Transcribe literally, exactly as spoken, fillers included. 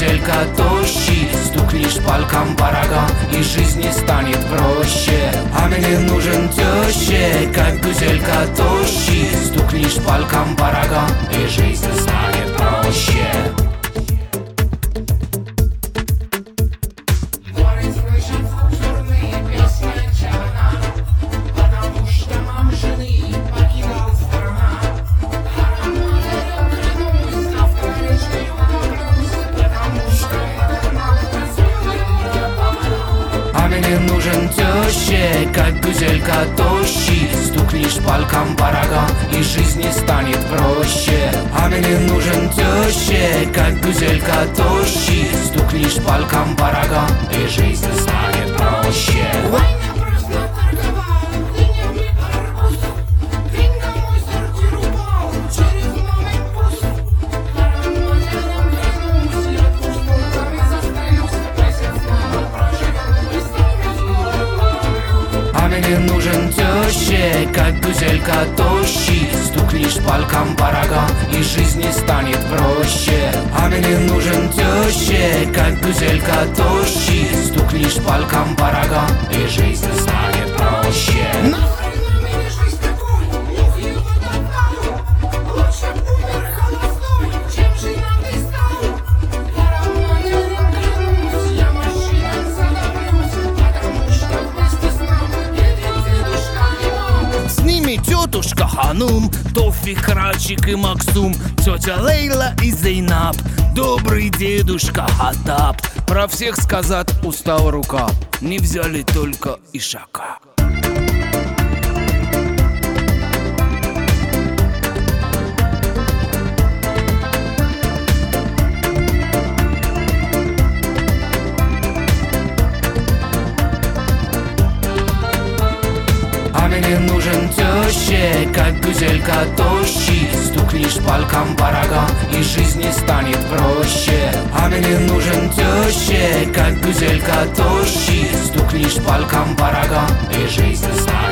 гузелька тощий, стукнешь палком по рогам, и жизнь не станет проще. А мне нужен теща, как гузелька тощий, стукнешь палком по рогам, и жизнь станет проще. Мне нужен теща, как гузелька тощий, стукнешь палком по рогам, и жизнь не станет проще. А мне нужен теща, как гузелька тощий, стукнешь палком по рогам, и жизнь станет проще. Мне нужен теща, как гузелька тощий, стукнешь палком по рогам, и жизнь не станет проще. А мне нужен теща, как гузелька тощий, стукнешь палком по рогам, и жизнь станет проще. Тетушка Ханум, Тофик, Рачик и Максум, тетя Лейла и Зейнаб, добрый дедушка Хатаб. Про всех сказать устала рука, не взяли только Ишака. Мне нужен теща, как гузелька тощий, стукнешь палком по рогам, и жизнь не станет проще. А мне нужен теща, как гузелька тощий, стукнешь палком по рогам, и жизнь станет